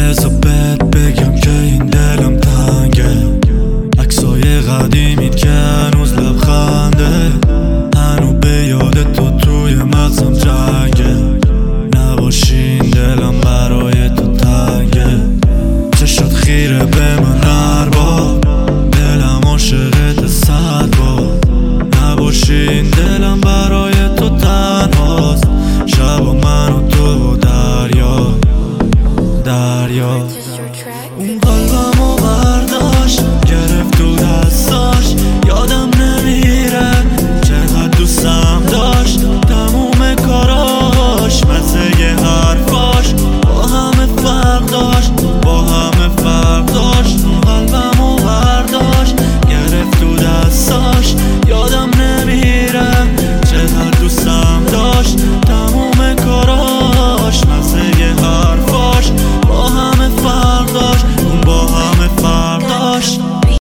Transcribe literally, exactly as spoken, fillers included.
بذار بهت بگم که این دلم تنگه، عکسای قدیمیت که هنوز لبخنده، هنو به یاد تو توی مغزم جنگه. نباشین دلم برای تو تنگه، چشات خیره به من هر بار، دلم عاشقت صد بار. نباشین دلم برای تو تنهاست، شب و من و تو و دریا دریا. اون قلبمو برداشت گرفت تو دستاش، یادم